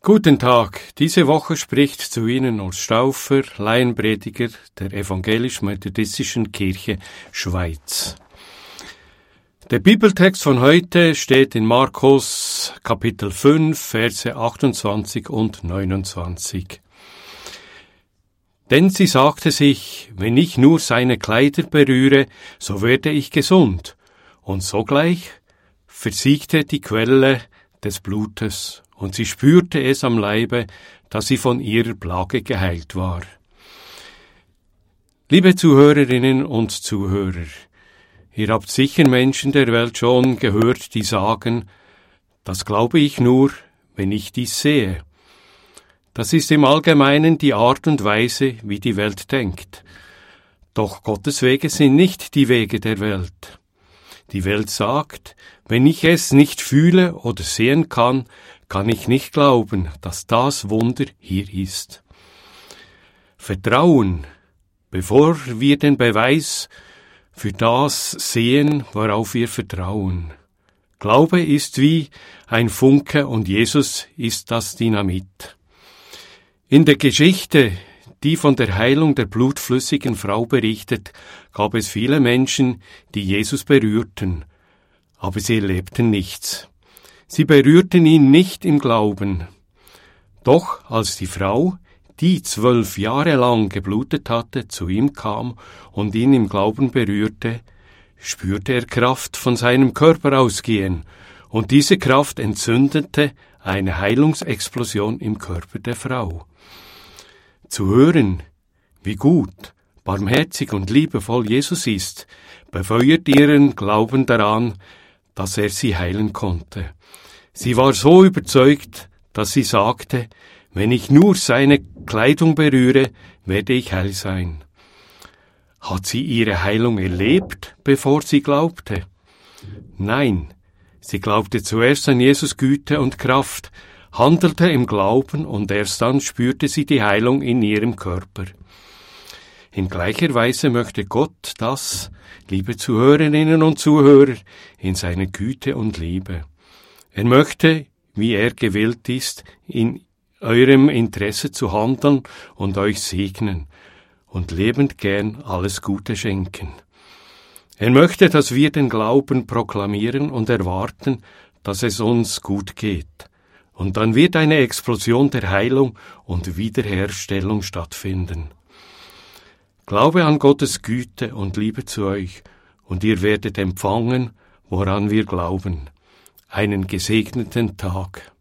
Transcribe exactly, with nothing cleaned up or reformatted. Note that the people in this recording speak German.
Guten Tag, diese Woche spricht zu Ihnen Urs Stauffer, Laienprediger der Evangelisch-Methodistischen Kirche Schweiz. Der Bibeltext von heute steht in Markus Kapitel fünf, Verse achtundzwanzig und neunundzwanzig. Denn sie sagte sich, wenn ich nur seine Kleider berühre, so werde ich gesund. Und sogleich versiegte die Quelle des Blutes, und sie spürte es am Leibe, dass sie von ihrer Plage geheilt war. Liebe Zuhörerinnen und Zuhörer, ihr habt sicher Menschen der Welt schon gehört, die sagen, das glaube ich nur, wenn ich dies sehe. Das ist im Allgemeinen die Art und Weise, wie die Welt denkt. Doch Gottes Wege sind nicht die Wege der Welt. Die Welt sagt, wenn ich es nicht fühle oder sehen kann, kann ich nicht glauben, dass das Wunder hier ist. Vertrauen, bevor wir den Beweis für das sehen, worauf wir vertrauen. Glaube ist wie ein Funke und Jesus ist das Dynamit. In der Geschichte, die von der Heilung der blutflüssigen Frau berichtet, gab es viele Menschen, die Jesus berührten, aber sie erlebten nichts. Sie berührten ihn nicht im Glauben. Doch als die Frau, die zwölf Jahre lang geblutet hatte, zu ihm kam und ihn im Glauben berührte, spürte er Kraft von seinem Körper ausgehen, und diese Kraft entzündete eine Heilungsexplosion im Körper der Frau. Zu hören, wie gut, barmherzig und liebevoll Jesus ist, befeuert ihren Glauben daran, dass er sie heilen konnte. Sie war so überzeugt, dass sie sagte, wenn ich nur seine Kleidung berühre, werde ich heil sein. Hat sie ihre Heilung erlebt, bevor sie glaubte? Nein, sie glaubte zuerst an Jesus Güte und Kraft, handelte im Glauben und erst dann spürte sie die Heilung in ihrem Körper. In gleicher Weise möchte Gott das, liebe Zuhörerinnen und Zuhörer, in seiner Güte und Liebe. Er möchte, wie er gewillt ist, in eurem Interesse zu handeln und euch segnen und lebend gern alles Gute schenken. Er möchte, dass wir den Glauben proklamieren und erwarten, dass es uns gut geht. Und dann wird eine Explosion der Heilung und Wiederherstellung stattfinden. Glaube an Gottes Güte und Liebe zu euch, und ihr werdet empfangen, woran wir glauben. Einen gesegneten Tag.